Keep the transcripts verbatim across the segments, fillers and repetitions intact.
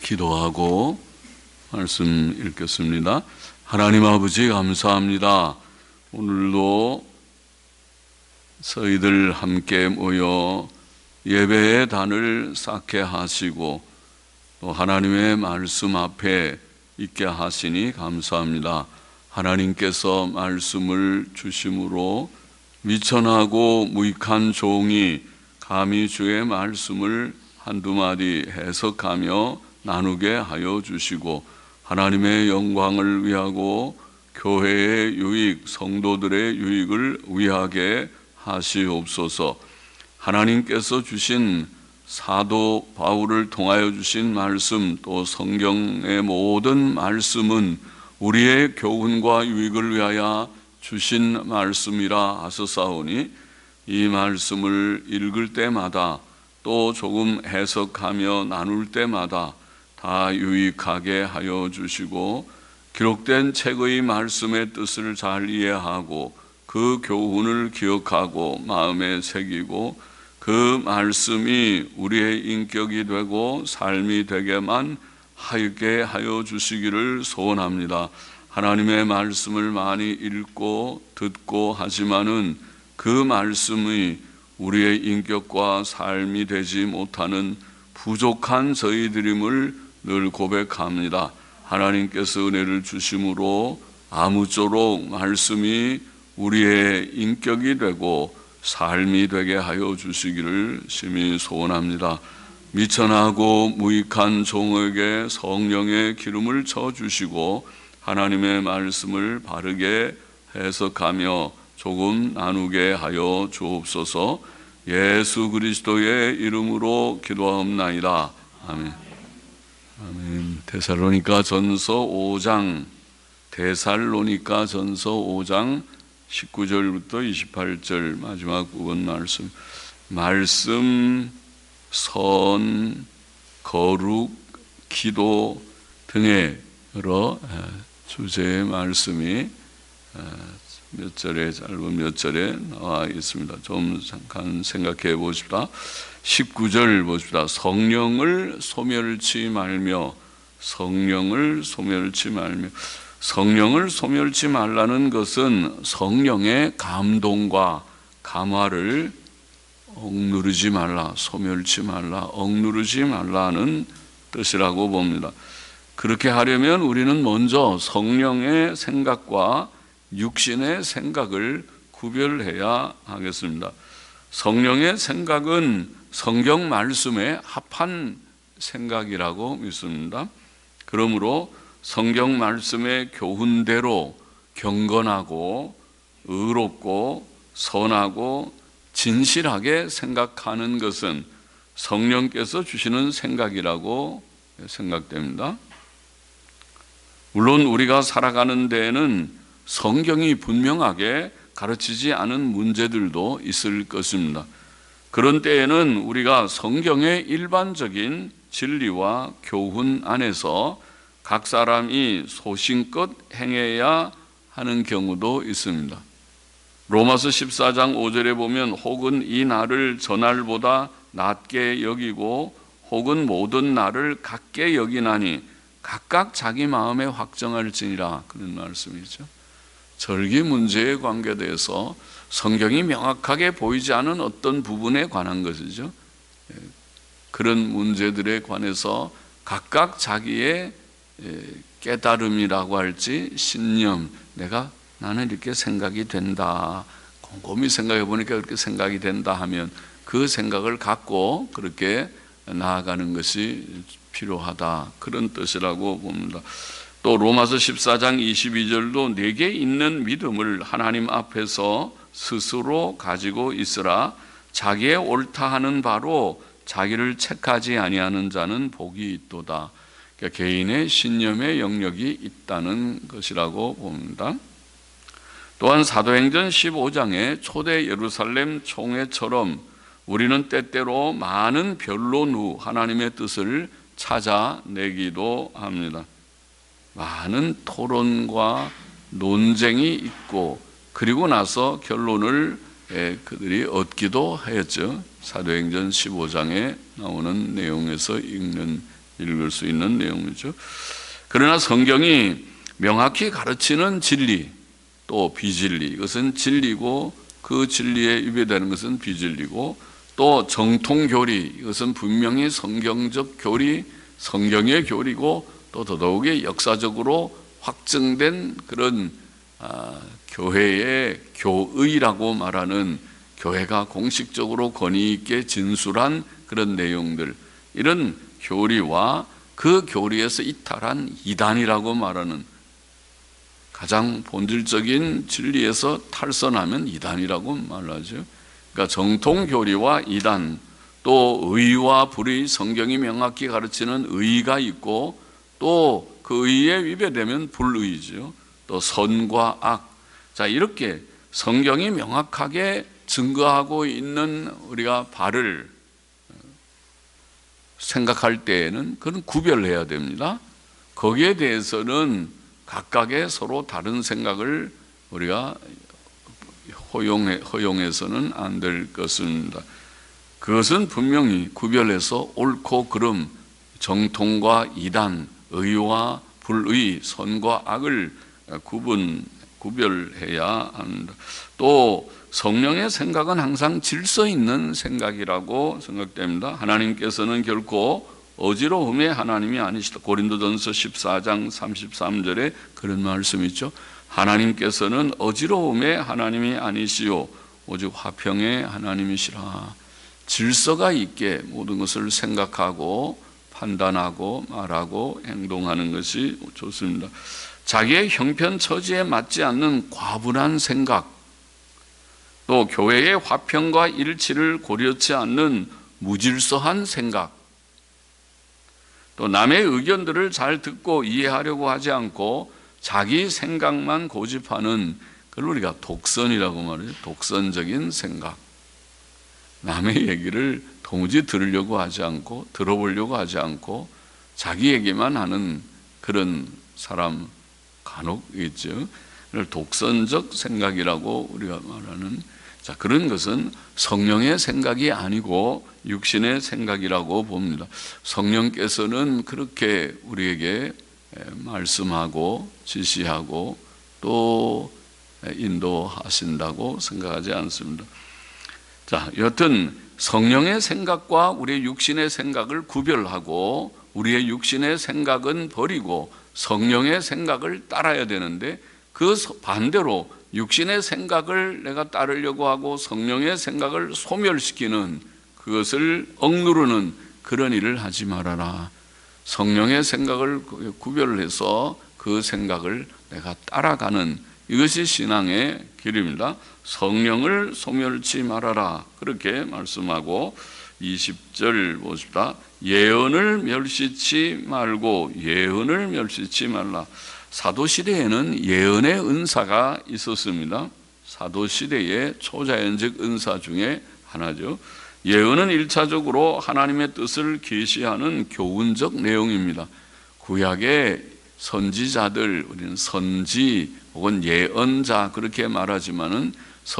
기도하고 말씀 읽겠습니다. 하나님 아버지 감사합니다. 오늘도 저희들 함께 모여 예배의 단을 쌓게 하시고 또 하나님의 말씀 앞에 있게 하시니 감사합니다. 하나님께서 말씀을 주심으로 미천하고 무익한 종이 감히 주의 말씀을 한두 마디 해석하며 나누게 하여 주시고 하나님의 영광을 위하고 교회의 유익, 성도들의 유익을 위하게 하시옵소서. 하나님께서 주신 사도 바울을 통하여 주신 말씀, 또 성경의 모든 말씀은 우리의 교훈과 유익을 위하여 주신 말씀이라 하셨사오니 이 말씀을 읽을 때마다 또 조금 해석하며 나눌 때마다 다 유익하게 하여 주시고 기록된 책의 말씀의 뜻을 잘 이해하고 그 교훈을 기억하고 마음에 새기고 그 말씀이 우리의 인격이 되고 삶이 되게만 하게 하여 주시기를 소원합니다. 하나님의 말씀을 많이 읽고 듣고 하지만은 그 말씀이 우리의 인격과 삶이 되지 못하는 부족한 저희들임을 늘 고백합니다. 하나님께서 은혜를 주심으로 아무쪼록 말씀이 우리의 인격이 되고 삶이 되게 하여 주시기를 심히 소원합니다. 미천하고 무익한 종에게 성령의 기름을 쳐주시고 하나님의 말씀을 바르게 해석하며 조금 나누게 하여 주옵소서. 예수 그리스도의 이름으로 기도하옵나이다. 아멘. 아멘. 데살로니가 전서 오 장, 데살로니가 전서 오 장 십구 절부터 이십팔 절 마지막 부분 말씀. 말씀, 선, 거룩, 기도 등의 여러 주제의 말씀이 몇 절에 짧은 몇 절에 나와 있습니다. 좀 잠깐 생각해 보십시다. 십구 절 보십시다. 성령을 소멸치 말며 성령을 소멸치 말며 성령을 소멸치 말라는 것은 성령의 감동과 감화를 억누르지 말라, 소멸치 말라, 억누르지 말라는 뜻이라고 봅니다. 그렇게 하려면 우리는 먼저 성령의 생각과 육신의 생각을 구별해야 하겠습니다. 성령의 생각은 성경 말씀에 합한 생각이라고 믿습니다. 그러므로 성경 말씀의 교훈대로 경건하고 의롭고 선하고 진실하게 생각하는 것은 성령께서 주시는 생각이라고 생각됩니다. 물론 우리가 살아가는 데에는 성경이 분명하게 가르치지 않은 문제들도 있을 것입니다. 그런 때에는 우리가 성경의 일반적인 진리와 교훈 안에서 각 사람이 소신껏 행해야 하는 경우도 있습니다. 로마서 십사 장 오 절에 보면 혹은 이 날을 저 날보다 낮게 여기고 혹은 모든 날을 같게 여기나니 각각 자기 마음에 확정할지니라, 그런 말씀이죠. 절기 문제에 관계돼서 성경이 명확하게 보이지 않은 어떤 부분에 관한 것이죠. 그런 문제들에 관해서 각각 자기의 깨달음이라고 할지 신념, 내가 나는 이렇게 생각이 된다, 곰곰이 생각해 보니까 그렇게 생각이 된다 하면 그 생각을 갖고 그렇게 나아가는 것이 필요하다, 그런 뜻이라고 봅니다. 또 로마서 십사 장 이십이 절도 내게 있는 믿음을 하나님 앞에서 스스로 가지고 있으라. 자기의 옳다 하는 바로 자기를 책하지 아니하는 자는 복이 있도다. 그러니까 개인의 신념의 영역이 있다는 것이라고 봅니다. 또한 사도행전 십오 장의 초대 예루살렘 총회처럼 우리는 때때로 많은 변론 후 하나님의 뜻을 찾아내기도 합니다. 많은 토론과 논쟁이 있고 그리고 나서 결론을 그들이 얻기도 하였죠. 사도행전 십오 장에 나오는 내용에서 읽는 읽을 수 있는 내용이죠. 그러나 성경이 명확히 가르치는 진리 또 비진리, 이것은 진리고 그 진리에 위배되는 것은 비진리고, 또 정통교리, 이것은 분명히 성경적 교리, 성경의 교리고, 또 더더욱이 역사적으로 확증된 그런 아, 교회의 교의라고 말하는, 교회가 공식적으로 권위 있게 진술한 그런 내용들, 이런 교리와 그 교리에서 이탈한 이단이라고 말하는, 가장 본질적인 진리에서 탈선하면 이단이라고 말하죠. 그러니까 정통교리와 이단, 또 의와 불의, 성경이 명확히 가르치는 의가 있고, 또 그 의에 위배되면 불의죠. 또 선과 악, 자 이렇게 성경이 명확하게 증거하고 있는 우리가 바를 생각할 때에는 그건 구별해야 됩니다. 거기에 대해서는 각각의 서로 다른 생각을 우리가 허용해, 허용해서는 안 될 것입니다. 그것은 분명히 구별해서 옳고 그름, 정통과 이단, 의와 불의, 선과 악을 구분, 구별해야 합니다. 또 성령의 생각은 항상 질서 있는 생각이라고 생각됩니다. 하나님께서는 결코 어지러움의 하나님이 아니시다. 고린도전서 십사 장 삼십삼 절에 그런 말씀이 있죠. 하나님께서는 어지러움의 하나님이 아니시오 오직 화평의 하나님이시라. 질서가 있게 모든 것을 생각하고 판단하고 말하고 행동하는 것이 좋습니다. 자기의 형편 처지에 맞지 않는 과분한 생각, 또 교회의 화평과 일치를 고려치 않는 무질서한 생각, 또 남의 의견들을 잘 듣고 이해하려고 하지 않고 자기 생각만 고집하는, 그걸 우리가 독선이라고 말해요. 독선적인 생각. 남의 얘기를 도무지 들으려고 하지 않고 들어보려고 하지 않고 자기 얘기만 하는 그런 사람 간혹 있죠. 독선적 생각이라고 우리가 말하는, 자 그런 것은 성령의 생각이 아니고 육신의 생각이라고 봅니다. 성령께서는 그렇게 우리에게 말씀하고 지시하고 또 인도하신다고 생각하지 않습니다. 자, 여튼 성령의 생각과 우리의 육신의 생각을 구별하고 우리의 육신의 생각은 버리고 성령의 생각을 따라야 되는데, 그 반대로 육신의 생각을 내가 따르려고 하고 성령의 생각을 소멸시키는, 그것을 억누르는 그런 일을 하지 말아라. 성령의 생각을 구별해서 그 생각을 내가 따라가는, 이것이 신앙의 길입니다. 성령을 소멸치 말아라 그렇게 말씀하고, 이십 절 보십시다. 예언을 멸시치 말고 예언을 멸시치 말라. 사도시대에는 예언의 은사가 있었습니다. 사도시대의 초자연적 은사 중에 하나죠. 예언은 일차적으로 하나님의 뜻을 계시하는 교훈적 내용입니다. 구약의 선지자들, 우리는 선지 혹은 예언자 그렇게 말하지만은,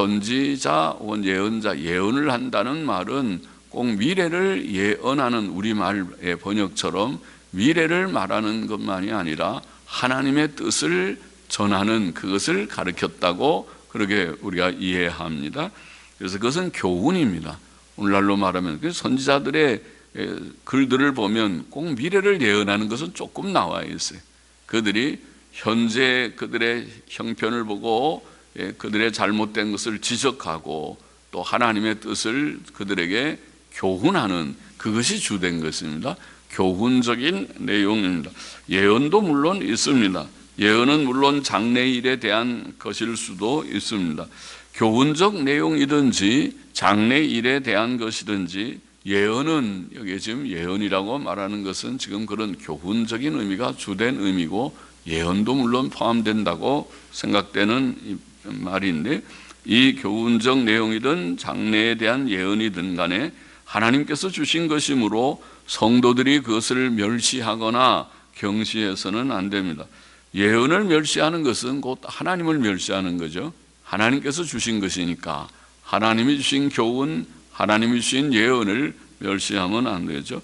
선지자 혹은 예언자, 예언을 한다는 말은 꼭 미래를 예언하는 우리말의 번역처럼 미래를 말하는 것만이 아니라 하나님의 뜻을 전하는, 그것을 가르쳤다고 그렇게 우리가 이해합니다. 그래서 그것은 교훈입니다. 오늘날로 말하면 선지자들의 글들을 보면 꼭 미래를 예언하는 것은 조금 나와 있어요. 그들이 현재 그들의 형편을 보고 그들의 잘못된 것을 지적하고 또 하나님의 뜻을 그들에게 교훈하는, 그것이 주된 것입니다. 교훈적인 내용입니다. 예언도 물론 있습니다. 예언은 물론 장래일에 대한 것일 수도 있습니다. 교훈적 내용이든지 장래일에 대한 것이든지, 예언은 여기 지금 예언이라고 말하는 것은 지금 그런 교훈적인 의미가 주된 의미고, 예언도 물론 포함된다고 생각되는 말인데, 이 교훈적 내용이든 장래에 대한 예언이든 간에 하나님께서 주신 것이므로 성도들이 그것을 멸시하거나 경시해서는 안 됩니다. 예언을 멸시하는 것은 곧 하나님을 멸시하는 거죠. 하나님께서 주신 것이니까 하나님이 주신 교훈, 하나님이 주신 예언을 멸시하면 안 되죠.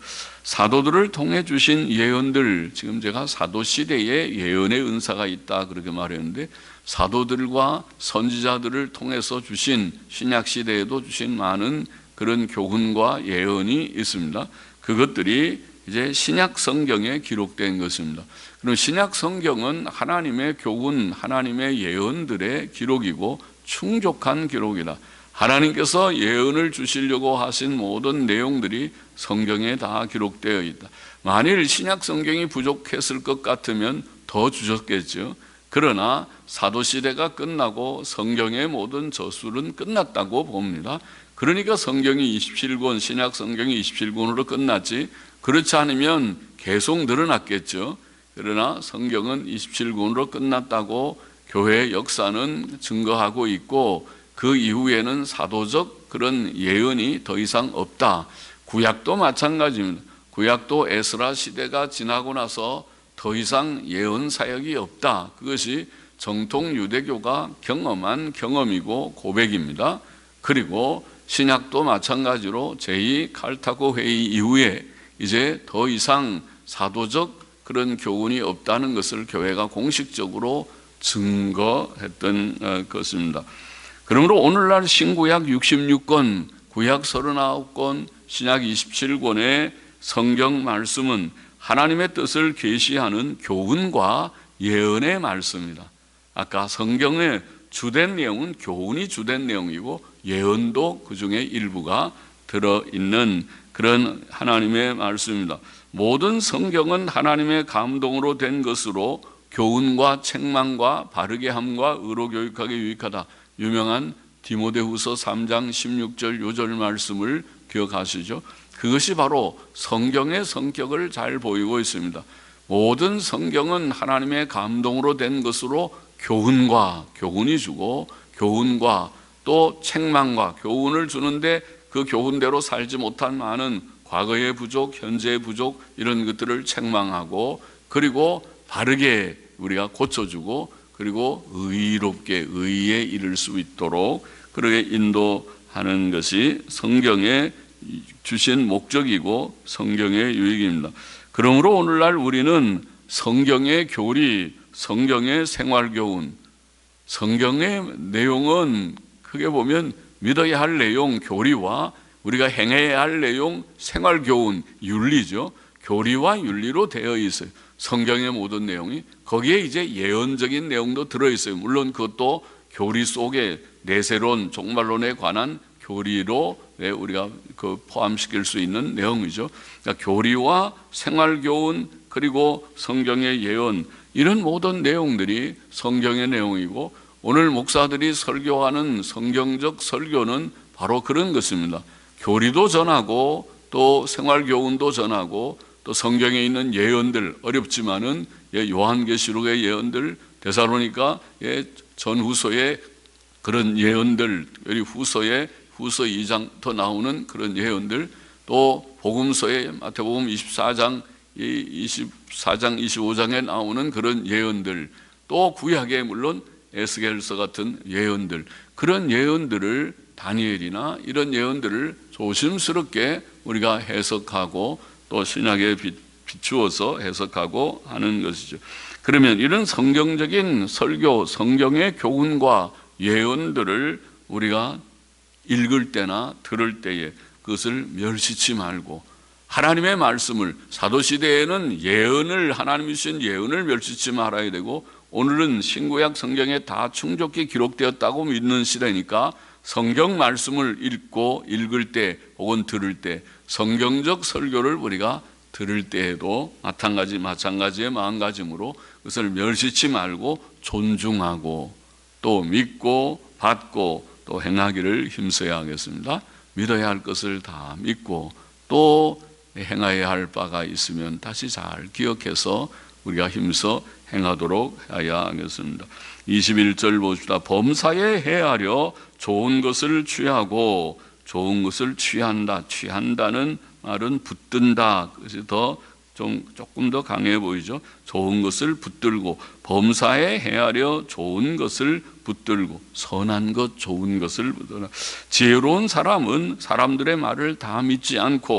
사도들을 통해 주신 예언들, 지금 제가 사도 시대에 예언의 은사가 있다 그렇게 말했는데, 사도들과 선지자들을 통해서 주신, 신약 시대에도 주신 많은 그런 교훈과 예언이 있습니다. 그것들이 이제 신약 성경에 기록된 것입니다. 그럼 신약 성경은 하나님의 교훈, 하나님의 예언들의 기록이고 충족한 기록이다. 하나님께서 예언을 주시려고 하신 모든 내용들이 성경에 다 기록되어 있다. 만일 신약 성경이 부족했을 것 같으면 더 주셨겠죠. 그러나 사도시대가 끝나고 성경의 모든 저술은 끝났다고 봅니다. 그러니까 성경이 이십칠 권, 신약 성경이 이십칠 권으로 끝났지, 그렇지 않으면 계속 늘어났겠죠. 그러나 성경은 이십칠 권으로 끝났다고 교회의 역사는 증거하고 있고, 그 이후에는 사도적 그런 예언이 더 이상 없다. 구약도 마찬가지입니다. 구약도 에스라 시대가 지나고 나서 더 이상 예언 사역이 없다. 그것이 정통 유대교가 경험한 경험이고 고백입니다. 그리고 신약도 마찬가지로 제이 칼타고 회의 이후에 이제 더 이상 사도적 그런 교훈이 없다는 것을 교회가 공식적으로 증거했던 것입니다. 그러므로 오늘날 신구약 육십육 권, 구약 삼십구 권, 신약 이십칠 권의 성경 말씀은 하나님의 뜻을 계시하는 교훈과 예언의 말씀입니다. 아까 성경의 주된 내용은 교훈이 주된 내용이고 예언도 그 중에 일부가 들어있는 그런 하나님의 말씀입니다. 모든 성경은 하나님의 감동으로 된 것으로 교훈과 책망과 바르게 함과 의로 교육하기 유익하다. 유명한 디모데후서 삼 장 십육 절 요 절 말씀을 기억하시죠? 그것이 바로 성경의 성격을 잘 보이고 있습니다. 모든 성경은 하나님의 감동으로 된 것으로 교훈과 교훈이 주고, 교훈과 또 책망과 교훈을 주는데, 그 교훈대로 살지 못한 많은 과거의 부족, 현재의 부족, 이런 것들을 책망하고, 그리고 바르게 우리가 고쳐주고, 그리고 의롭게 의에 이를 수 있도록 그렇게 인도하는 것이 성경에 주신 목적이고 성경의 유익입니다. 그러므로 오늘날 우리는 성경의 교리, 성경의 생활교훈, 성경의 내용은 크게 보면 믿어야 할 내용, 교리와 우리가 행해야 할 내용, 생활교훈, 윤리죠. 교리와 윤리로 되어 있어요. 성경의 모든 내용이. 거기에 이제 예언적인 내용도 들어있어요. 물론 그것도 교리 속에 내세론, 종말론에 관한 교리로 우리가 그 포함시킬 수 있는 내용이죠. 그러니까 교리와 생활교훈, 그리고 성경의 예언, 이런 모든 내용들이 성경의 내용이고, 오늘 목사들이 설교하는 성경적 설교는 바로 그런 것입니다. 교리도 전하고 또 생활교훈도 전하고 또 성경에 있는 예언들, 어렵지만은 요한계시록의 예언들, 데살로니가 전후서의 그런 예언들, 후서에 후서 이 장부터 나오는 그런 예언들, 또 복음서에 마태복음 이십사 장, 이십사 장, 이십오 장에 나오는 그런 예언들, 또 구약에 물론 에스겔서 같은 예언들, 그런 예언들을 다니엘이나 이런 예언들을 조심스럽게 우리가 해석하고 또 신약에 비추어서 해석하고 하는 것이죠. 그러면 이런 성경적인 설교, 성경의 교훈과 예언들을 우리가 읽을 때나 들을 때에 그것을 멸시치 말고, 하나님의 말씀을, 사도시대에는 예언을, 하나님이 주신 예언을 멸시치 말아야 되고, 오늘은 신구약 성경에 다 충족히 기록되었다고 믿는 시대니까 성경 말씀을 읽고 읽을 때 혹은 들을 때, 성경적 설교를 우리가 들을 때에도 마찬가지, 마찬가지의 마음가짐으로 그것을 멸시치 말고 존중하고 또 믿고 받고 또 행하기를 힘써야 하겠습니다. 믿어야 할 것을 다 믿고 또 행해야 할 바가 있으면 다시 잘 기억해서 우리가 힘써 행하도록 해야 하겠습니다. 이십일 절 보십시다. 범사에 해하려 좋은 것을 취하고, 좋은 것을 취한다. 취한다는 말은 붙든다. 그것이 더 좀 조금 더 강해 보이죠. 좋은 것을 붙들고, 범사에 해하려 좋은 것을 붙들고, 선한 것, 좋은 것을 붙들고. 지혜로운 사람은 사람들의 말을 다 믿지 않고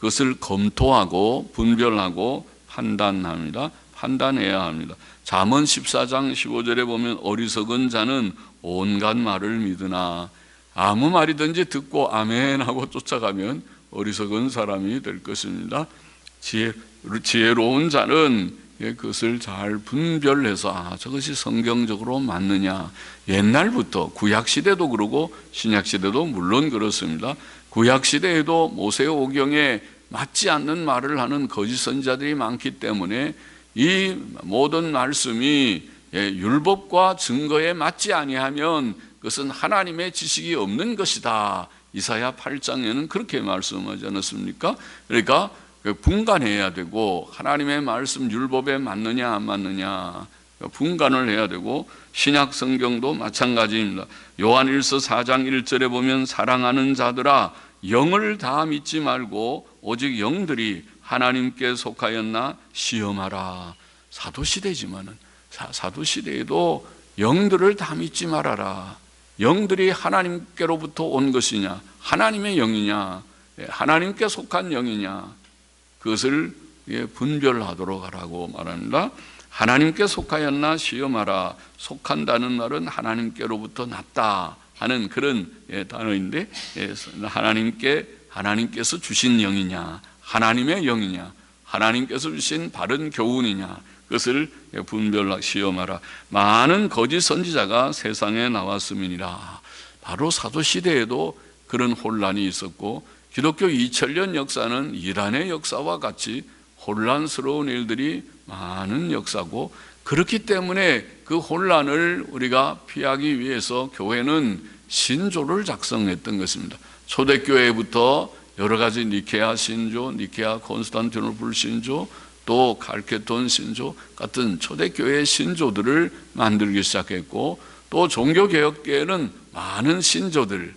그것을 검토하고 분별하고 판단합니다. 판단해야 합니다. 잠언 십사 장 십오 절에 보면 어리석은 자는 온갖 말을 믿으나 아무 말이든지 듣고 아멘 하고 쫓아가면 어리석은 사람이 될 것입니다. 지혜, 지혜로운 자는 그것을 잘 분별해서 아, 저것이 성경적으로 맞느냐. 옛날부터 구약시대도 그러고 신약시대도 물론 그렇습니다. 구약시대에도 모세 오경에 맞지 않는 말을 하는 거짓 선지자들이 많기 때문에 이 모든 말씀이 율법과 증거에 맞지 아니하면 그것은 하나님의 지식이 없는 것이다. 이사야 팔 장에는 그렇게 말씀하지 않았습니까? 그러니까 분간해야 되고 하나님의 말씀 율법에 맞느냐 안 맞느냐 분간을 해야 되고 신약 성경도 마찬가지입니다. 요한일서 사 장 일 절에 보면 사랑하는 자들아 영을 다 믿지 말고 오직 영들이 하나님께 속하였나 시험하라. 사도시대지만은 사도시대에도 영들을 다 믿지 말아라. 영들이 하나님께로부터 온 것이냐 하나님의 영이냐 하나님께 속한 영이냐 그것을 분별하도록 하라고 말합니다. 하나님께 속하였나 시험하라. 속한다는 말은 하나님께로부터 났다 하는 그런 단어인데 하나님께 하나님께서 주신 영이냐 하나님의 영이냐 하나님께서 주신 바른 교훈이냐 그것을 분별하고 시험하라. 많은 거짓 선지자가 세상에 나왔음이니라. 바로 사도시대에도 그런 혼란이 있었고 기독교 이천 년 역사는 이란의 역사와 같이 혼란스러운 일들이 많은 역사고 그렇기 때문에 그 혼란을 우리가 피하기 위해서 교회는 신조를 작성했던 것입니다. 초대교회부터 여러 가지 니케아 신조, 니케아 콘스탄티노플 신조, 또 칼케돈 신조 같은 초대교회의 신조들을 만들기 시작했고 또 종교개혁계에는 많은 신조들,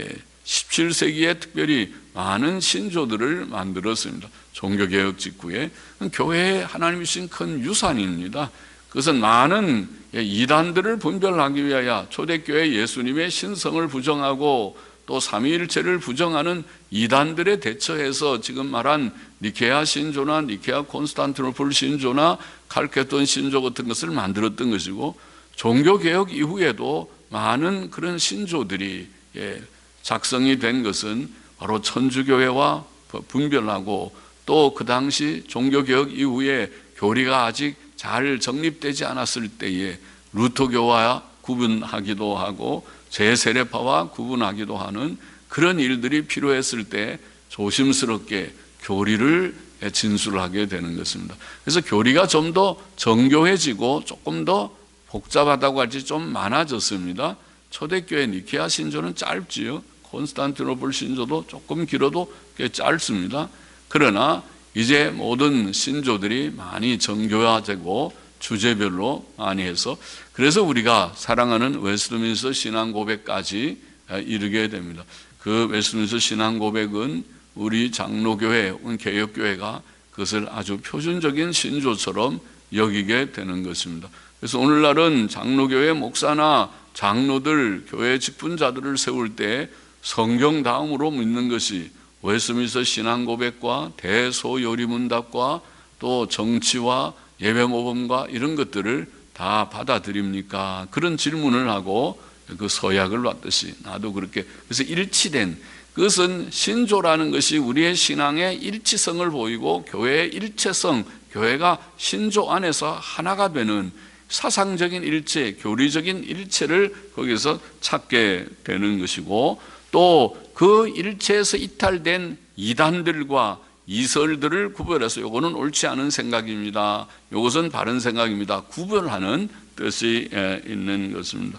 십칠 세기에 특별히 많은 신조들을 만들었습니다. 종교개혁 직후에 교회에 하나님이 주신 큰 유산입니다. 그것은 많은 이단들을 분별하기 위하여 초대교회 예수님의 신성을 부정하고 또 삼위일체를 부정하는 이단들에 대처해서 지금 말한 니케아 신조나 니케아 콘스탄티노플 신조나 칼케돈 신조 같은 것을 만들었던 것이고 종교개혁 이후에도 많은 그런 신조들이 작성이 된 것은 바로 천주교회와 분별하고 또 그 당시 종교개혁 이후에 교리가 아직 잘 정립되지 않았을 때에 루터교와 구분하기도 하고 제세례파와 구분하기도 하는 그런 일들이 필요했을 때 조심스럽게 교리를 진술하게 되는 것입니다. 그래서 교리가 좀 더 정교해지고 조금 더 복잡하다고 할지 좀 많아졌습니다. 초대교회 니케아 신조는 짧지요. 콘스탄티노플 신조도 조금 길어도 꽤 짧습니다. 그러나 이제 모든 신조들이 많이 정교화되고 주제별로 많이 해서 그래서 우리가 사랑하는 웨스트민스터 신앙 고백까지 이르게 됩니다. 그 웨스트민스터 신앙 고백은 우리 장로교회, 개혁교회가 그것을 아주 표준적인 신조처럼 여기게 되는 것입니다. 그래서 오늘날은 장로교회 목사나 장로들, 교회 직분자들을 세울 때 성경 다음으로 묻는 것이 웨스트민스터 신앙 고백과 대소요리문답과 또 정치와 예배모범과 이런 것들을 다 받아들입니까? 그런 질문을 하고 그 서약을 놨듯이 나도 그렇게 그래서 일치된 그것은 신조라는 것이 우리의 신앙의 일치성을 보이고 교회의 일체성, 교회가 신조 안에서 하나가 되는 사상적인 일체, 교리적인 일체를 거기서 찾게 되는 것이고 또 그 일체에서 이탈된 이단들과 이설들을 구별해서 이거는 옳지 않은 생각입니다. 이것은 바른 생각입니다. 구별하는 뜻이 있는 것입니다.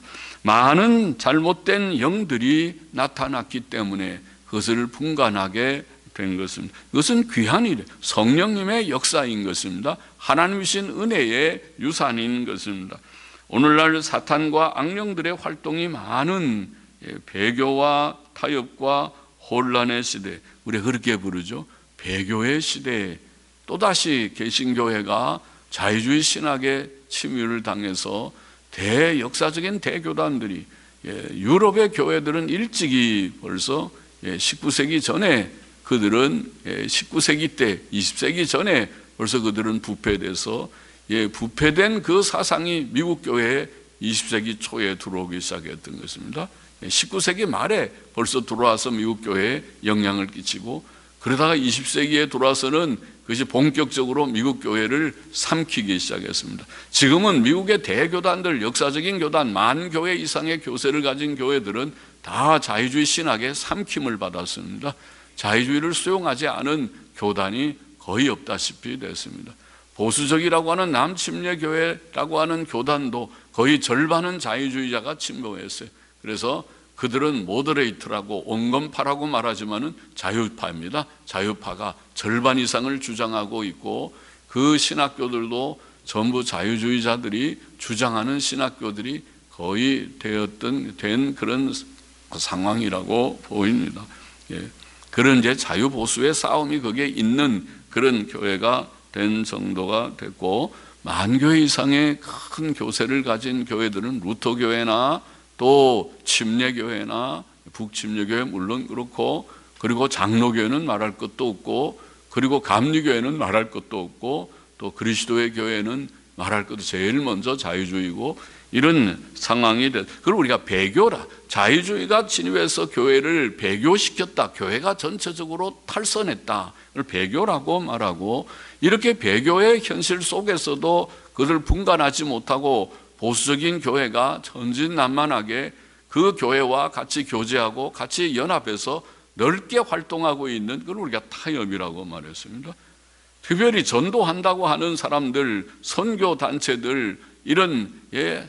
많은 잘못된 영들이 나타났기 때문에 그것을 분간하게 된 것입니다. 이것은 귀한 일, 성령님의 역사인 것입니다. 하나님이신 은혜의 유산인 것입니다. 오늘날 사탄과 악령들의 활동이 많은 배교와 타협과 혼란의 시대, 우리가 그렇게 부르죠. 배교의 시대에 또다시 개신교회가 자유주의 신학의 침유를 당해서 대역사적인 대교단들이 유럽의 교회들은 일찍이 벌써 십구 세기 전에 그들은 십구 세기 때, 이십 세기 전에 벌써 그들은 부패돼서 예, 부패된 그 사상이 미국 교회에 이십 세기 초에 들어오기 시작했던 것입니다. 십구 세기 말에 벌써 들어와서 미국 교회에 영향을 끼치고, 그러다가 이십 세기에 들어와서는 그것이 본격적으로 미국 교회를 삼키기 시작했습니다. 지금은 미국의 대교단들, 역사적인 교단, 만 교회 이상의 교세를 가진 교회들은 다 자유주의 신학에 삼킴을 받았습니다. 자유주의를 수용하지 않은 교단이 거의 없다시피 됐습니다. 보수적이라고 하는 남침례교회라고 하는 교단도 거의 절반은 자유주의자가 침범했어요. 그래서 그들은 모더레이트라고 온건파라고 말하지만은 자유파입니다. 자유파가 절반 이상을 주장하고 있고, 그 신학교들도 전부 자유주의자들이 주장하는 신학교들이 거의 되었던 된 그런 상황이라고 보입니다. 예. 그런 이제 자유보수의 싸움이 거기에 있는 그런 교회가 된 정도가 됐고, 만 교회 이상의 큰 교세를 가진 교회들은 루터교회나 또 침례교회나 북침례교회 물론 그렇고, 그리고 장로교회는 말할 것도 없고, 그리고 감리교회는 말할 것도 없고, 또 그리스도의 교회는 말할 것도 제일 먼저 자유주의고, 이런 상황이 됐. 그리고 우리가 배교라, 자유주의가 진입해서 교회를 배교시켰다, 교회가 전체적으로 탈선했다, 그걸 배교라고 말하고, 이렇게 배교의 현실 속에서도 그들 분간하지 못하고 보수적인 교회가 천진난만하게 그 교회와 같이 교제하고 같이 연합해서 넓게 활동하고 있는 걸 우리가 타협이라고 말했습니다. 특별히 전도한다고 하는 사람들, 선교단체들, 이런 예,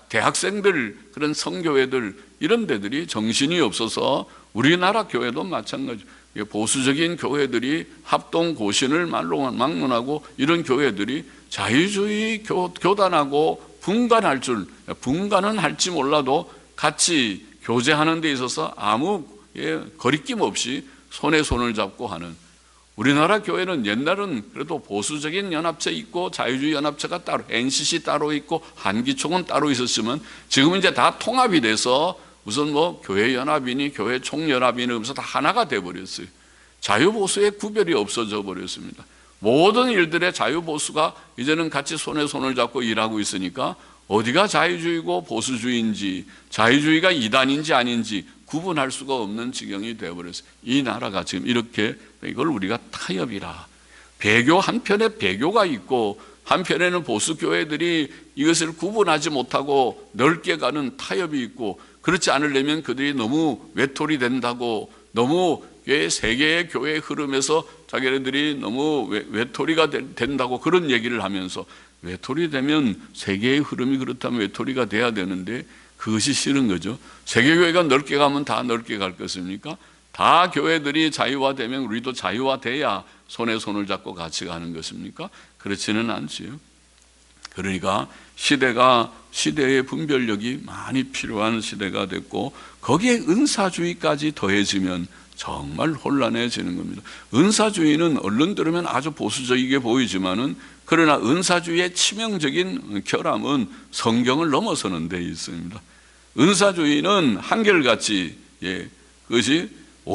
대학생들, 그런 성교회들, 이런 데들이 정신이 없어서, 우리나라 교회도 마찬가지, 보수적인 교회들이 합동고신을 막론하고 이런 교회들이 자유주의 교, 교단하고 분간할 줄, 분간은 할지 몰라도 같이 교제하는 데 있어서 아무 예, 거리낌 없이 손에 손을 잡고 하는, 우리나라 교회는 옛날은 그래도 보수적인 연합체 있고 자유주의 연합체가 따로, 엔씨씨 따로 있고 한기총은 따로 있었지만, 지금은 이제 다 통합이 돼서 무슨 뭐 교회 연합이니 교회 총연합이니 하면서 다 하나가 돼버렸어요. 자유보수의 구별이 없어져 버렸습니다. 모든 일들의 자유보수가 이제는 같이 손에 손을 잡고 일하고 있으니까 어디가 자유주의고 보수주의인지, 자유주의가 이단인지 아닌지 구분할 수가 없는 지경이 되어버렸어요. 이 나라가 지금 이렇게, 이걸 우리가 타협이라, 배교 한편에 배교가 있고 한편에는 보수교회들이 이것을 구분하지 못하고 넓게 가는 타협이 있고, 그렇지 않으려면 그들이 너무 외톨이 된다고, 너무 세계의 교회의 흐름에서 자기네들이 너무 외톨이가 된다고 그런 얘기를 하면서, 외톨이 되면 세계의 흐름이 그렇다면 외톨이가 돼야 되는데 그것이 싫은 거죠. 세계교회가 넓게 가면 다 넓게 갈 것입니까? 다 교회들이 자유화되면 우리도 자유화돼야 손에 손을 잡고 같이 가는 것입니까? 그렇지는 않지요. 그러니까 시대가, 시대의 분별력이 많이 필요한 시대가 됐고, 거기에 은사주의까지 더해지면 정말 혼란해지는 겁니다. 은사주의는 얼른 들으면 아주 보수적이게 보이지만은, 그러나 은사주의의 치명적인 결함은 성경을 넘어서는 데 있습니다. 은사주의는 한결같이, 예, 그것이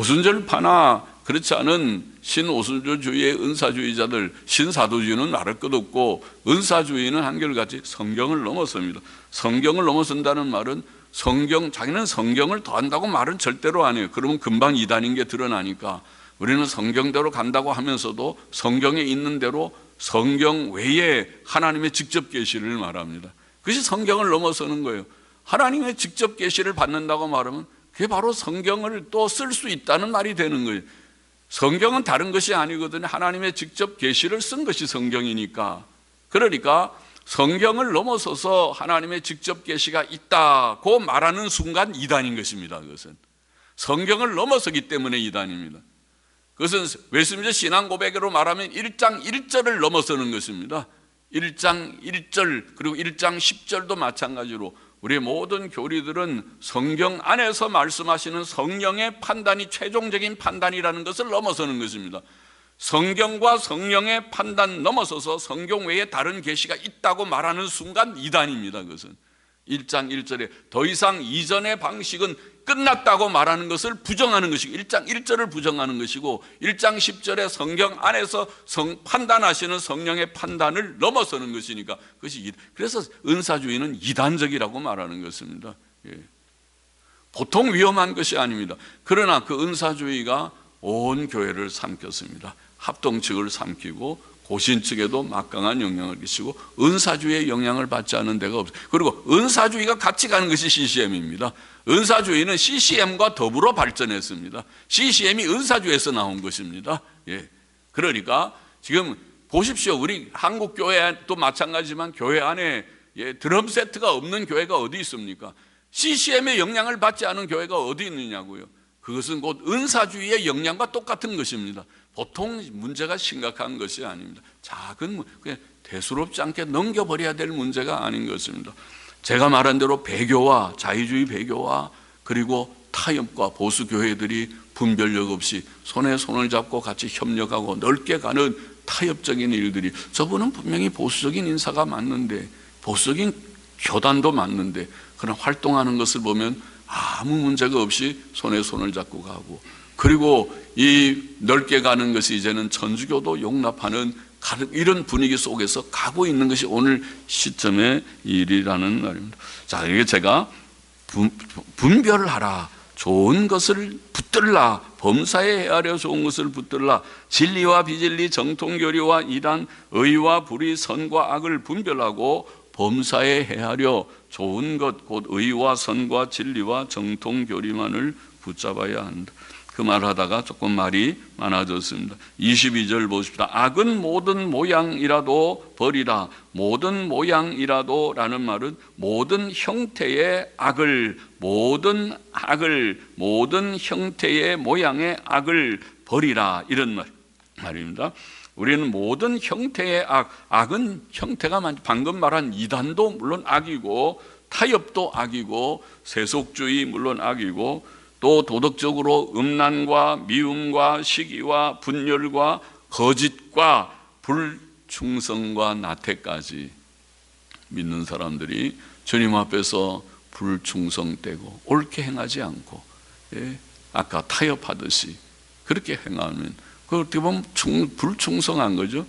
오순절파나 그렇지 않은 신오순절주의의 은사주의자들, 신사도주의는 말할 것 없고, 은사주의는 한결같이 성경을 넘어섭니다. 성경을 넘어선다는 말은 성경, 자기는 성경을 더한다고 말은 절대로 안 해요. 그러면 금방 이단인 게 드러나니까 우리는 성경대로 간다고 하면서도 성경에 있는 대로 성경 외에 하나님의 직접 계시를 말합니다. 그것이 성경을 넘어서는 거예요. 하나님의 직접 계시를 받는다고 말하면 그게 바로 성경을 또 쓸 수 있다는 말이 되는 거예요. 성경은 다른 것이 아니거든요. 하나님의 직접 계시를 쓴 것이 성경이니까. 그러니까 성경을 넘어서서 하나님의 직접 계시가 있다고 말하는 순간 이단인 것입니다. 그것은 성경을 넘어서기 때문에 이단입니다. 그것은 웨스민스터 신앙 고백으로 말하면 일 장 일 절을 넘어서는 것입니다. 일 장 일 절 그리고 일 장 십 절도 마찬가지로 우리의 모든 교리들은 성경 안에서 말씀하시는 성령의 판단이 최종적인 판단이라는 것을 넘어서는 것입니다. 성경과 성령의 판단 넘어서서 성경 외에 다른 계시가 있다고 말하는 순간 이단입니다. 그것은 일 장 일 절에 더 이상 이전의 방식은 끝났다고 말하는 것을 부정하는 것이고 일 장 일 절을 부정하는 것이고 일 장 십 절에 성경 안에서 성, 판단하시는 성령의 판단을 넘어서는 것이니까 그것이 그래서 은사주의는 이단적이라고 말하는 것입니다. 예. 보통 위험한 것이 아닙니다. 그러나 그 은사주의가 온 교회를 삼켰습니다. 합동 측을 삼키고 고신 측에도 막강한 영향을 끼치고 은사주의의 영향을 받지 않은 데가 없어요. 그리고 은사주의가 같이 가는 것이 씨씨엠입니다. 은사주의는 씨씨엠과 더불어 발전했습니다. 씨씨엠이 은사주의에서 나온 것입니다. 예. 그러니까 지금 보십시오. 우리 한국 교회도 마찬가지지만 교회 안에 예, 드럼 세트가 없는 교회가 어디 있습니까? 씨씨엠의 영향을 받지 않은 교회가 어디 있느냐고요. 그것은 곧 은사주의의 영향과 똑같은 것입니다. 보통 문제가 심각한 것이 아닙니다. 작은 그냥 대수롭지 않게 넘겨버려야 될 문제가 아닌 것입니다. 제가 말한 대로 배교와 자유주의 배교와 그리고 타협과 보수 교회들이 분별력 없이 손에 손을 잡고 같이 협력하고 넓게 가는 타협적인 일들이, 저분은 분명히 보수적인 인사가 맞는데, 보수적인 교단도 맞는데, 그런 활동하는 것을 보면 아무 문제가 없이 손에 손을 잡고 가고, 그리고 이 넓게 가는 것이 이제는 천주교도 용납하는 이런 분위기 속에서 가고 있는 것이 오늘 시점의 일이라는 말입니다. 자, 이게 제가 분, 분별을 하라, 좋은 것을 붙들라, 범사에 헤아려 좋은 것을 붙들라, 진리와 비진리, 정통교리와 이단, 의와 불의, 선과 악을 분별하고 범사에 헤아려 좋은 것, 곧 의와 선과 진리와 정통교리만을 붙잡아야 한다. 그 말하다가 조금 말이 많아졌습니다. 이십이 절 보십시다. 악은 모든 모양이라도 버리라. 모든 모양이라도 라는 말은 모든 형태의 악을, 모든 악을, 모든 형태의 모양의 악을 버리라, 이런 말, 말입니다. 우리는 모든 형태의 악, 악은 형태가 많죠. 방금 말한 이단도 물론 악이고, 타협도 악이고, 세속주의 물론 악이고, 또 도덕적으로 음란과 미움과 시기와 분열과 거짓과 불충성과 나태까지 믿는 사람들이 주님 앞에서 불충성되고 옳게 행하지 않고, 예, 아까 타협하듯이 그렇게 행하면 그걸 어떻게 보면 충, 불충성한 거죠.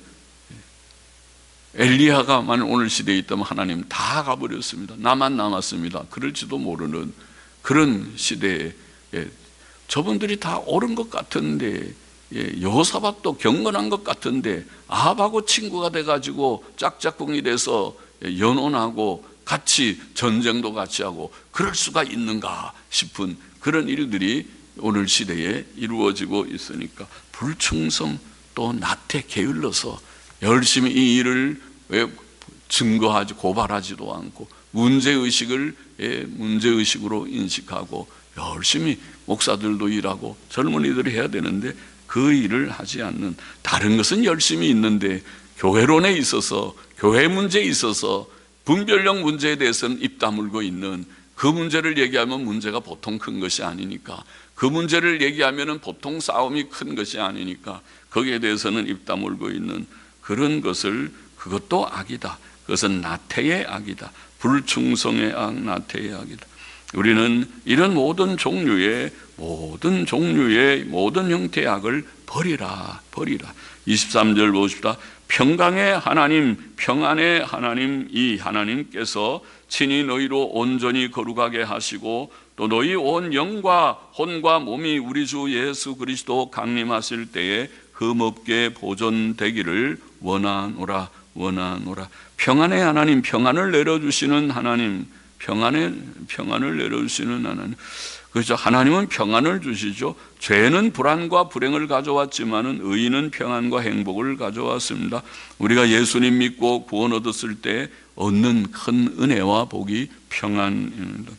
엘리야가 만약 오늘 시대에 있다면 하나님 다 가버렸습니다. 나만 남았습니다. 그럴지도 모르는 그런 시대에, 예, 저분들이 다 옳은 것 같은데, 예, 여호사밧도 경건한 것 같은데 아합하고 친구가 돼가지고 짝짝꿍이 돼서 연혼하고 같이 전쟁도 같이 하고 그럴 수가 있는가 싶은 그런 일들이 오늘 시대에 이루어지고 있으니까 불충성 또 나태 게을러서 열심히 이 일을 왜 증거하지 고발하지도 않고 문제의식을 예, 문제의식으로 인식하고 열심히 목사들도 일하고 젊은이들이 해야 되는데 그 일을 하지 않는, 다른 것은 열심히 있는데 교회론에 있어서, 교회 문제에 있어서 분별력 문제에 대해서는 입 다물고 있는, 그 문제를 얘기하면 문제가 보통 큰 것이 아니니까, 그 문제를 얘기하면 보통 싸움이 큰 것이 아니니까 거기에 대해서는 입 다물고 있는 그런 것을, 그것도 악이다. 그것은 나태의 악이다. 불충성의 악, 나태의 악이다. 우리는 이런 모든 종류의 모든 종류의 모든 형태의 악을 버리라, 버리라. 이십삼 절 보십시다. 평강의 하나님, 평안의 하나님, 이 하나님께서 친히 너희로 온전히 거룩하게 하시고 또 너희 온 영과 혼과 몸이 우리 주 예수 그리스도 강림하실 때에 흠없게 보존되기를 원하노라, 원하노라. 평안의 하나님, 평안을 내려주시는 하나님, 평안의 평안을 내려주시는 하나님. 그렇죠. 하나님은 평안을 주시죠. 죄는 불안과 불행을 가져왔지만은 의인은 평안과 행복을 가져왔습니다. 우리가 예수님 믿고 구원 얻었을 때 얻는 큰 은혜와 복이 평안입니다.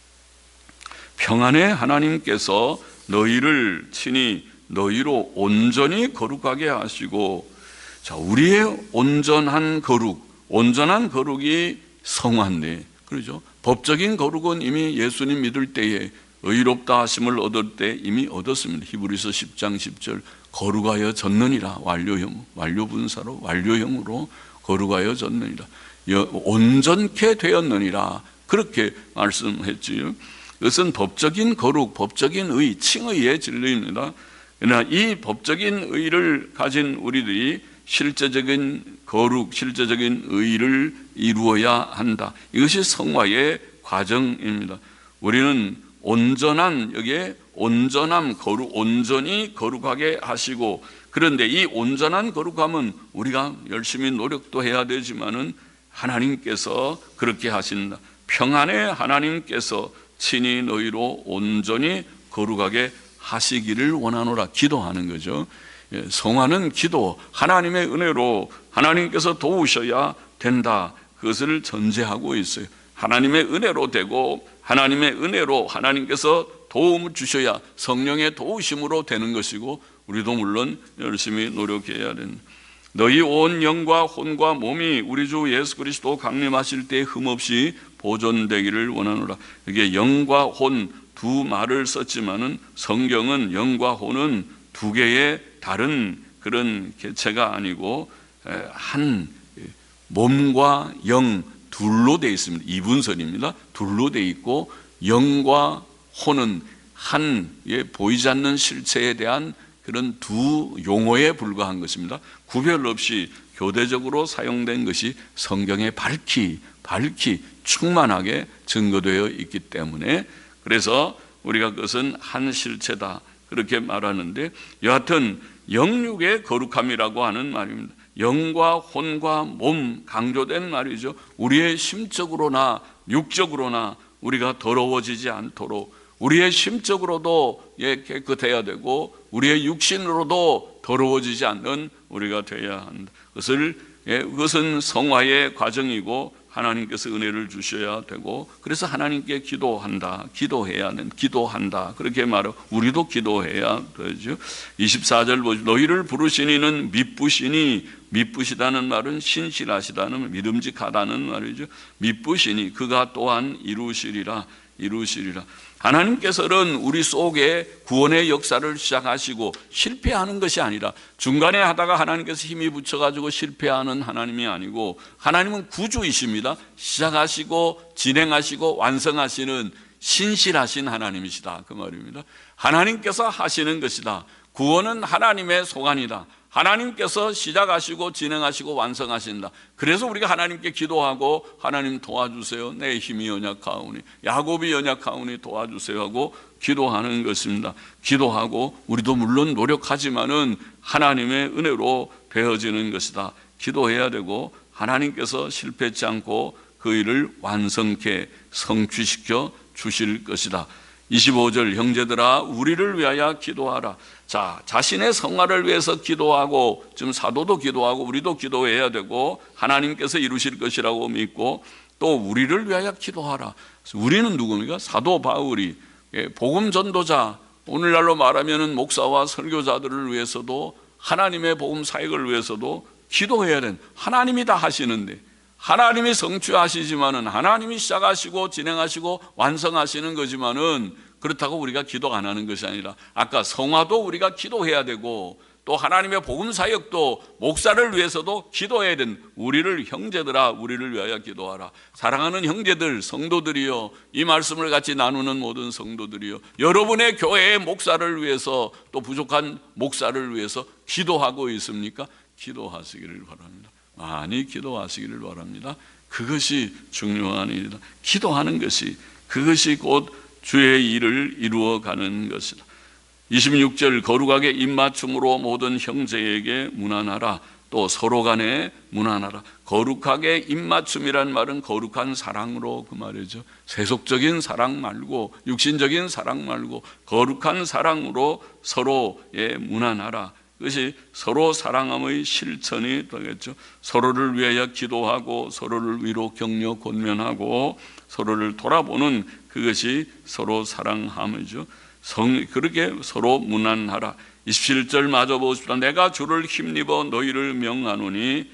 평안의 하나님께서 너희를 친히 너희로 온전히 거룩하게 하시고, 자, 우리의 온전한 거룩, 온전한 거룩이 성화인데, 그렇죠? 법적인 거룩은 이미 예수님 믿을 때에 의롭다 하심을 얻을 때 이미 얻었습니다. 히브리서 십 장 십 절 거룩하여 졌느니라. 완료형, 완료분사로 완료형으로 거룩하여 졌느니라. 온전케 되었느니라. 그렇게 말씀했지요. 그것은 법적인 거룩, 법적인 의, 칭의의 진리입니다. 그러나 이 법적인 의를 가진 우리들이 실제적인 거룩, 실제적인 의를 이루어야 한다. 이것이 성화의 과정입니다. 우리는 온전한, 여기에 온전함, 거룩, 온전히 거룩하게 하시고, 그런데 이 온전한 거룩함은 우리가 열심히 노력도 해야 되지만은 하나님께서 그렇게 하신다. 평안의 하나님께서 친히 너희로 온전히 거룩하게 하시기를 원하노라. 기도하는 거죠. 성화는 기도, 하나님의 은혜로 하나님께서 도우셔야 된다. 그것을 전제하고 있어요. 하나님의 은혜로 되고 하나님의 은혜로 하나님께서 도움을 주셔야 성령의 도우심으로 되는 것이고, 우리도 물론 열심히 노력해야 된다. 너희 온 영과 혼과 몸이 우리 주 예수 그리스도 강림하실 때 흠없이 보존되기를 원하노라. 이게 영과 혼 두 말을 썼지만은 성경은 영과 혼은 두 개의 다른 그런 개체가 아니고 한 몸과 영 둘로 되어 있습니다. 이분선입니다. 둘로 되어 있고, 영과 혼은 한 예, 보이지 않는 실체에 대한 그런 두 용어에 불과한 것입니다. 구별 없이 교대적으로 사용된 것이 성경에 밝히 밝히 충만하게 증거되어 있기 때문에, 그래서 우리가 그것은 한 실체다 그렇게 말하는데, 여하튼 영육의 거룩함이라고 하는 말입니다. 영과 혼과 몸, 강조된 말이죠. 우리의 심적으로나 육적으로나 우리가 더러워지지 않도록, 우리의 심적으로도 깨끗해야 되고 우리의 육신으로도 더러워지지 않는 우리가 되어야 한다. 그것을, 그것은 성화의 과정이고 하나님께서 은혜를 주셔야 되고, 그래서 하나님께 기도한다, 기도해야 하는, 기도한다 그렇게 말하고, 우리도 기도해야 되죠. 이십사 절 보죠. 너희를 부르신 이는 미쁘시니, 미쁘시다는 말은 신실하시다는, 믿음직하다는 말이죠. 미쁘시니 그가 또한 이루시리라, 이루시리라. 하나님께서는 우리 속에 구원의 역사를 시작하시고 실패하는 것이 아니라, 중간에 하다가 하나님께서 힘이 붙여가지고 실패하는 하나님이 아니고, 하나님은 구주이십니다. 시작하시고 진행하시고 완성하시는 신실하신 하나님이시다 그 말입니다. 하나님께서 하시는 것이다. 구원은 하나님의 소관이다. 하나님께서 시작하시고 진행하시고 완성하신다. 그래서 우리가 하나님께 기도하고, 하나님 도와주세요, 내 힘이 연약하오니, 야곱이 연약하오니 도와주세요 하고 기도하는 것입니다. 기도하고 우리도 물론 노력하지만은 하나님의 은혜로 되어지는 것이다. 기도해야 되고 하나님께서 실패치 않고 그 일을 완성케 성취시켜 주실 것이다. 이십오 절, 형제들아 우리를 위하여 기도하라. 자, 자신의 성화를 위해서 기도하고, 지금 사도도 기도하고 우리도 기도해야 되고 하나님께서 이루실 것이라고 믿고, 또 우리를 위하여 기도하라. 우리는 누굽니까? 사도 바울이 복음 전도자, 오늘날로 말하면 목사와 설교자들을 위해서도, 하나님의 복음 사역을 위해서도 기도해야 되는, 하나님이 다 하시는데, 하나님이 성취하시지만은, 하나님이 시작하시고 진행하시고 완성하시는 거지만은, 그렇다고 우리가 기도 안 하는 것이 아니라, 아까 성화도 우리가 기도해야 되고, 또 하나님의 복음 사역도 목사를 위해서도 기도해야 된, 우리를, 형제들아 우리를 위하여 기도하라. 사랑하는 형제들, 성도들이요, 이 말씀을 같이 나누는 모든 성도들이요, 여러분의 교회의 목사를 위해서, 또 부족한 목사를 위해서 기도하고 있습니까? 기도하시기를 바랍니다. 많이 기도하시기를 바랍니다. 그것이 중요한 일이다. 기도하는 것이, 그것이 곧 주의 일을 이루어가는 것이다. 이십육 절, 거룩하게 입맞춤으로 모든 형제에게 문안하라. 또 서로 간에 문안하라. 거룩하게 입맞춤이란 말은 거룩한 사랑으로, 그 말이죠. 세속적인 사랑 말고, 육신적인 사랑 말고 거룩한 사랑으로 서로의 문안하라. 그것이 서로 사랑함의 실천이 되겠죠. 서로를 위하여 기도하고, 서로를 위로 격려 권면하고, 서로를 돌아보는 그것이 서로 사랑함이죠. 성, 그렇게 서로 문안하라. 이십칠 절 마저 보십시오. 내가 주를 힘입어 너희를 명하노니,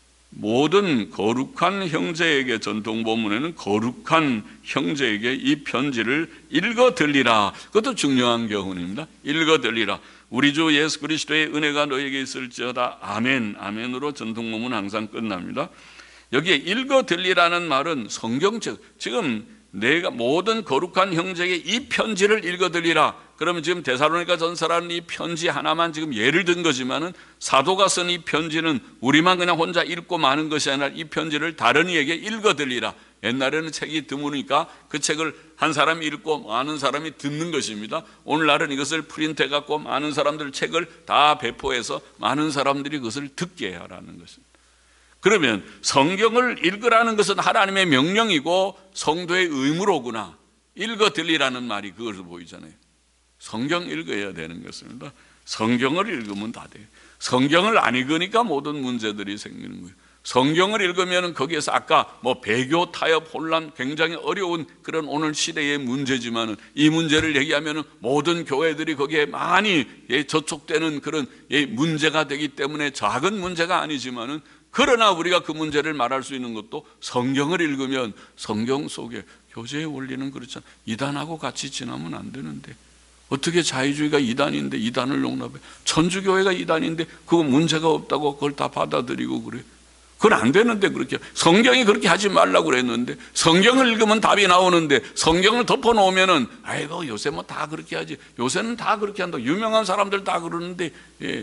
모든 거룩한 형제에게, 전통 본문에는 거룩한 형제에게 이 편지를 읽어 들리라. 그것도 중요한 교훈입니다. 읽어 들리라. 우리 주 예수 그리스도의 은혜가 너에게 있을지어다. 아멘. 아멘으로 전통 본문 항상 끝납니다. 여기에 읽어 들리라는 말은 성경책, 지금 내가 모든 거룩한 형제에게 이 편지를 읽어 들리라. 그러면 지금 데살로니가 전서라는 이 편지 하나만 지금 예를 든 거지만은 사도가 쓴 이 편지는 우리만 그냥 혼자 읽고 마는 것이 아니라 이 편지를 다른 이에게 읽어 들리라. 옛날에는 책이 드무니까 그 책을 한 사람이 읽고 많은 사람이 듣는 것입니다. 오늘날은 이것을 프린트해 갖고 많은 사람들 책을 다 배포해서 많은 사람들이 그것을 듣게 하라는 것입니다. 그러면 성경을 읽으라는 것은 하나님의 명령이고 성도의 의무로구나. 읽어 들리라는 말이 그것을 보이잖아요. 성경 읽어야 되는 것입니다. 성경을 읽으면 다 돼요. 성경을 안 읽으니까 모든 문제들이 생기는 거예요. 성경을 읽으면 거기에서 아까 뭐 배교, 타협, 혼란, 굉장히 어려운 그런 오늘 시대의 문제지만은 이 문제를 얘기하면은 모든 교회들이 거기에 많이 저촉되는 그런 문제가 되기 때문에 작은 문제가 아니지만은, 그러나 우리가 그 문제를 말할 수 있는 것도 성경을 읽으면 성경 속에 교제의 원리는 그렇잖아요. 이단하고 같이 지나면 안 되는데 어떻게 자유주의가 이단인데 이단을 용납해? 천주교회가 이단인데 그거 문제가 없다고 그걸 다 받아들이고 그래. 그건 안 되는데 그렇게. 성경이 그렇게 하지 말라고 그랬는데, 성경을 읽으면 답이 나오는데 성경을 덮어놓으면은 아이고 요새 뭐 다 그렇게 하지. 요새는 다 그렇게 한다. 유명한 사람들 다 그러는데 예.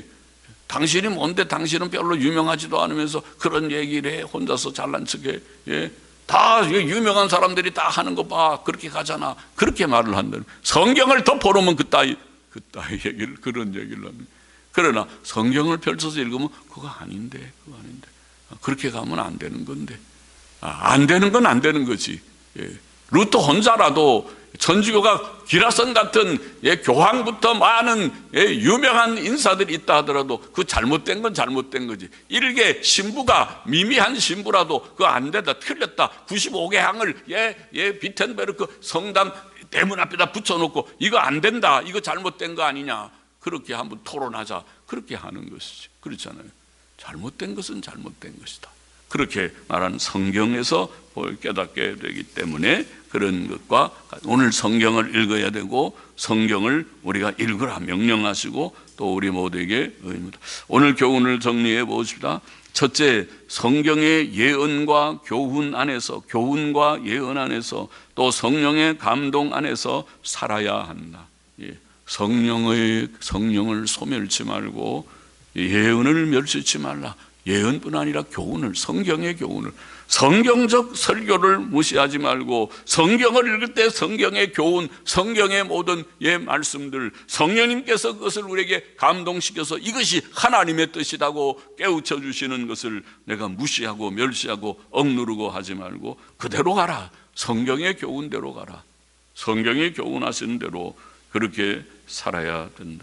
당신이 뭔데 당신은 별로 유명하지도 않으면서 그런 얘기를 해. 혼자서 잘난 척해. 예. 다 유명한 사람들이 다 하는 거 봐. 그렇게 가잖아. 그렇게 말을 한다는. 성경을 덮어놓으면 그따위 그따위 얘기를 그런 얘기를 하는. 그러나 성경을 펼쳐서 읽으면 그거 아닌데 그거 아닌데 그렇게 가면 안 되는 건데. 아, 안 되는 건 안 되는 거지. 예. 루터 혼자라도 천주교가 기라성 같은 예, 교황부터 많은 예, 유명한 인사들이 있다 하더라도 그 잘못된 건 잘못된 거지. 일개 신부가 미미한 신부라도 그거 안 된다, 틀렸다. 구십오 개 향을 예, 예, 비텐베르크 성당 대문 앞에다 붙여놓고 이거 안 된다, 이거 잘못된 거 아니냐, 그렇게 한번 토론하자, 그렇게 하는 것이지. 그렇잖아요. 잘못된 것은 잘못된 것이다. 그렇게 말하는 성경에서 깨닫게 되기 때문에 그런 것과 오늘 성경을 읽어야 되고 성경을 우리가 읽으라 명령하시고 또 우리 모두에게 의무다. 오늘 교훈을 정리해 보십시다. 첫째, 성경의 예언과 교훈 안에서, 교훈과 예언 안에서 또 성령의 감동 안에서 살아야 한다. 예. 성령의 성령을 소멸치 말고 예언을 멸시치 말라. 예언뿐 아니라 교훈을, 성경의 교훈을, 성경적 설교를 무시하지 말고 성경을 읽을 때 성경의 교훈, 성경의 모든 예 말씀들, 성령님께서 그것을 우리에게 감동시켜서 이것이 하나님의 뜻이라고 깨우쳐 주시는 것을 내가 무시하고 멸시하고 억누르고 하지 말고 그대로 가라. 성경의 교훈대로 가라. 성경이 교훈하시는 대로 그렇게 살아야 된다.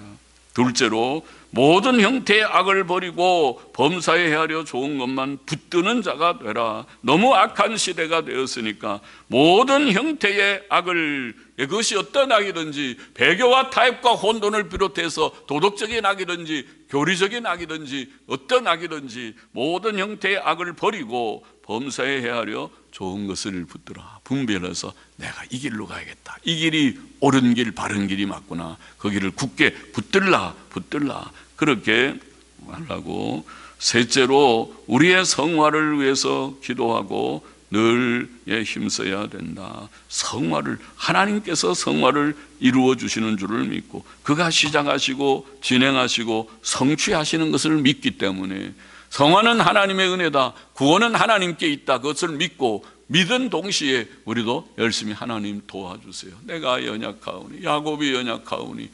둘째로, 모든 형태의 악을 버리고 범사에 헤아려 좋은 것만 붙드는 자가 되라. 너무 악한 시대가 되었으니까 모든 형태의 악을, 그것이 어떤 악이든지, 배교와 타협과 혼돈을 비롯해서 도덕적인 악이든지 교리적인 악이든지 어떤 악이든지 모든 형태의 악을 버리고 범사에 헤아려 좋은 것을 붙들어 분별해서 내가 이 길로 가야겠다, 이 길이 옳은 길, 바른 길이 맞구나, 그 길을 굳게 붙들라 붙들라 그렇게 하려고. 셋째로, 우리의 성화를 위해서 기도하고 늘 힘써야 된다. 성화를, 하나님께서 성화를 이루어 주시는 줄을 믿고 그가 시작하시고 진행하시고 성취하시는 것을 믿기 때문에, 성화는 하나님의 은혜다, 구원은 하나님께 있다, 그것을 믿고 믿은 동시에 우리도 열심히 하나님 도와주세요. 내가 연약하오니, 야곱이 연약하오니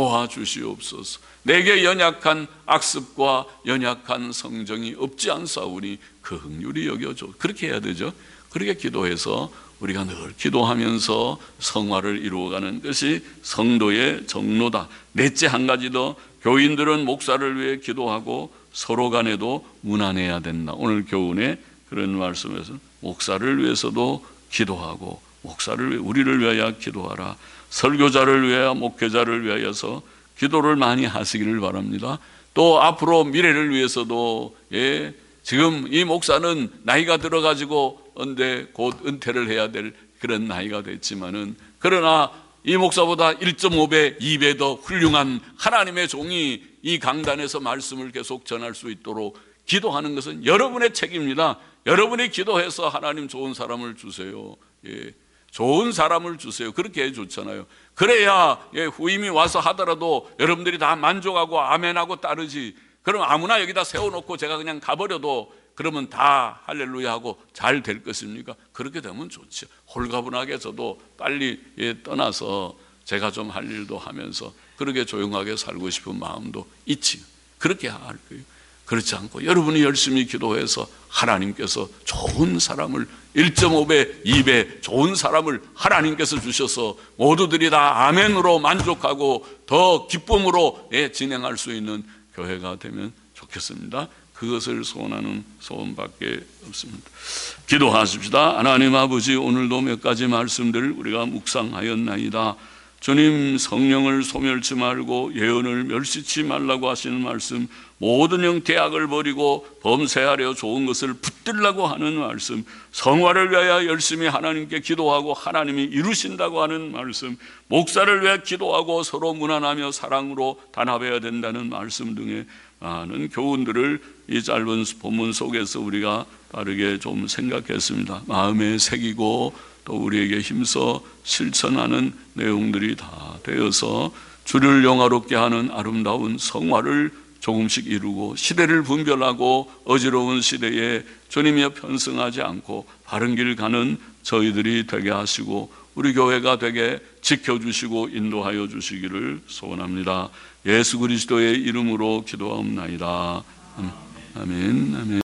도와주시옵소서. 내게 연약한 악습과 연약한 성정이 없지 않사오니 그 긍휼히 여겨줘. 그렇게 해야 되죠. 그렇게 기도해서 우리가 늘 기도하면서 성화를 이루어가는 것이 성도의 정로다. 넷째, 한 가지 더, 교인들은 목사를 위해 기도하고 서로 간에도 무난해야 된다. 오늘 교훈에 그런 말씀에서 목사를 위해서도 기도하고, 목사를 위해, 우리를 위하여 기도하라. 설교자를 위하여, 목회자를 위하여서 기도를 많이 하시기를 바랍니다. 또 앞으로 미래를 위해서도, 예, 지금 이 목사는 나이가 들어가지고 언제 곧 은퇴를 해야 될 그런 나이가 됐지만은, 그러나 이 목사보다 일 점 오 배, 이 배 더 훌륭한 하나님의 종이 이 강단에서 말씀을 계속 전할 수 있도록 기도하는 것은 여러분의 책임입니다. 여러분이 기도해서 하나님 좋은 사람을 주세요. 예, 좋은 사람을 주세요. 그렇게 해 좋잖아요. 그래야 예, 후임이 와서 하더라도 여러분들이 다 만족하고 아멘하고 따르지. 그럼 아무나 여기다 세워놓고 제가 그냥 가버려도 그러면 다 할렐루야 하고 잘 될 것입니까? 그렇게 되면 좋죠. 홀가분하게 저도 빨리 예, 떠나서 제가 좀 할 일도 하면서 그렇게 조용하게 살고 싶은 마음도 있지. 그렇게 할 거예요. 그렇지 않고 여러분이 열심히 기도해서 하나님께서 좋은 사람을 일 점 오 배, 이 배 좋은 사람을 하나님께서 주셔서 모두들이 다 아멘으로 만족하고 더 기쁨으로 예, 진행할 수 있는 교회가 되면 좋겠습니다. 그것을 소원하는 소원밖에 없습니다. 기도하십시다. 하나님 아버지, 오늘도 몇 가지 말씀들 우리가 묵상하였나이다. 주님, 성령을 소멸치 말고 예언을 멸시치 말라고 하시는 말씀, 모든 형태의 악을 버리고 범세하려 좋은 것을 붙들라고 하는 말씀, 성화를 위하여 열심히 하나님께 기도하고 하나님이 이루신다고 하는 말씀, 목사를 위해 기도하고 서로 무난하며 사랑으로 단합해야 된다는 말씀 등의 많은 교훈들을 이 짧은 본문 속에서 우리가 바르게 좀 생각했습니다. 마음에 새기고 또 우리에게 힘써 실천하는 내용들이 다 되어서 주를 영화롭게 하는 아름다운 성화를 조금씩 이루고 시대를 분별하고 어지러운 시대에 주님이 편승하지 않고 바른 길 가는 저희들이 되게 하시고 우리 교회가 되게 지켜주시고 인도하여 주시기를 소원합니다. 예수 그리스도의 이름으로 기도하옵나이다. 아멘. 아멘.